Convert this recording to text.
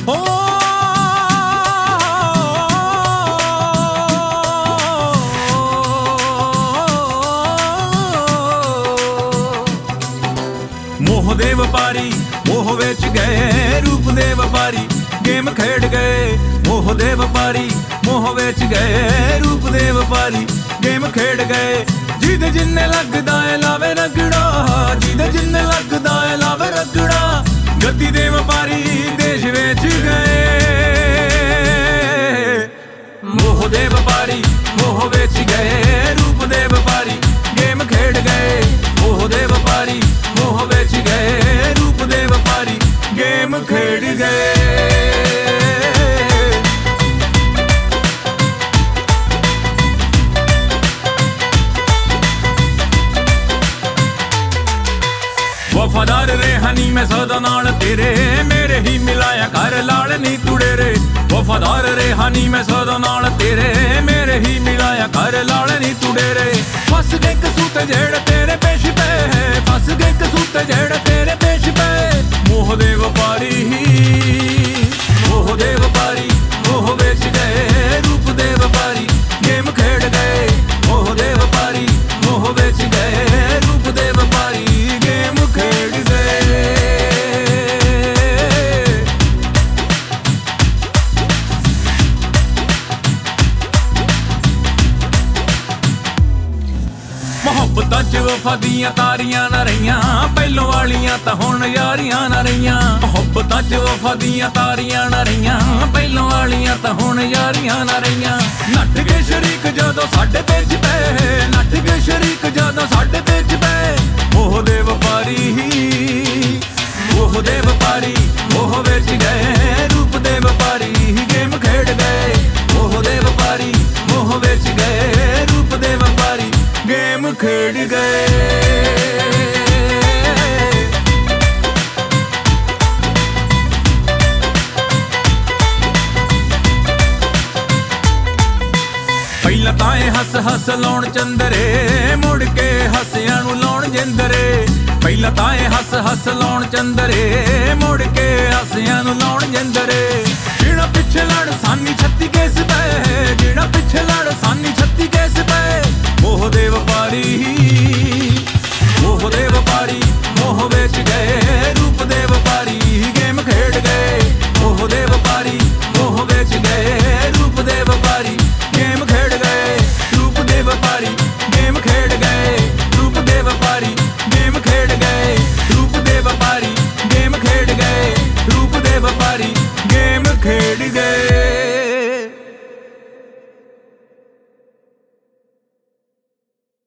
ਹੋ मोह दे व्यापारी मोह बेच गए रूप दे व्यापारी गेम खेड गए मोह दे व्यापारी मोह बेच गए रूप दे व्यापारी गेम खेड गए जिद जिन्ने लगदा है लावे रगड़ा जिद जिन्ने लगदा है लावे रगड़ा गद्दी दे व्यापारी देश बेच गए मोह दे व्यापारी मोह बेच गए रूप दे व्यापारी गेम खेड गए मोह दे व्यापारी मोह बेच गए रूप दे व्यापारी गेम खेड गए वफादार रेहानी मैं सदा नाल तेरे मेरे ही मिलाया कर लाल नी तुड़े रे वफादार रेहानी मैं सदा नाल तेरे मेरे ही मिलाया कर लाल नी तुड़े रे फस गए कसूत जेड़ तेरे पेश पे फस गए कसूत जेड़ तेरे पेश पे मोह दे व्यापारी मोह दे व्यापारी मोह बेच गए रूप दे व्यापारी गेम खेड गए मोह दे व्यापारी मोह बेच गए रूप दे व्यापारी गेम खेड गए ਮੁਹੱਬਤਾਂ ਚ ਵਫਾ ਦੀਆਂ ਤਾਰੀਆਂ ਨਾ ਰਹੀਆਂ ਪਹਿਲੋਂ ਵਾਲੀਆਂ ਤਾਂ ਹੁਣ ਯਾਰੀਆਂ ਨਾ ਰਹੀਆਂ ਮੁਹੱਬਤਾਂ ਚ ਵਫਾ ਦੀਆਂ ਤਾਰੀਆਂ ਨਾ ਰਹੀਆਂ ਪਹਿਲੋਂ ਵਾਲੀਆਂ ਤਾਂ ਹੁਣ ਯਾਰੀਆਂ ਨਾ ਰਹੀਆਂ ਨੱਠ ਗਏ ਸ਼ਰੀਕ ਜਦੋਂ ਸਾਡੇ ਵਿੱਚ ਪਏ ਨੱਠ ਗਏ ਸ਼ਰੀਕ ਜਦੋਂ ਸਾਡੇ ਵਿੱਚ ਪਏ ਮੋਹ ਦੇ ਵਪਾਰੀ ਮੋਹ ਦੇ ਵਪਾਰੀ ਮੋਹ ਵਿੱਚ ਗਏ ਰੂਪ ਦੇ ਵਪਾਰੀ ਗੇਮ ਖੇਡ ਗਏ ਮੋਹ ਦੇ ਵਪਾਰੀ ਮੋਹ ਵਿੱਚ ਗਏ ਰੂਪ ਦੇ ਵਪਾਰੀ गेम खेड गए ਪਹਿਲਾਂ ਤਾਂ ਇਹ ਹੱਸ ਹੱਸ ਲਾਉਣ ਚੰਦਰੇ ਮੁੜ ਕੇ ਹੱਸਿਆਂ ਨੂੰ ਲਾਉਣ ਜਿੰਦਰੇ ਪਹਿਲਾਂ ਤਾਂ ਇਹ ਹੱਸ ਹੱਸ ਲਾਉਣ ਚੰਦਰੇ ਮੁੜ ਕੇ ਹੱਸਿਆਂ ਨੂੰ ਲਾਉਣ ਜਿੰਦਰੇ ਜਿਹੜਾ ਪਿੱਛੇ ਲੜ ਸਾਨੀ 36 ਕੇਸ ਪਏ ਜਿਹੜਾ ਪਿੱਛੇ ਲੜ ਸਾਨੀ 36 ਕੇਸ ਪਏ मोह दे व्यापारी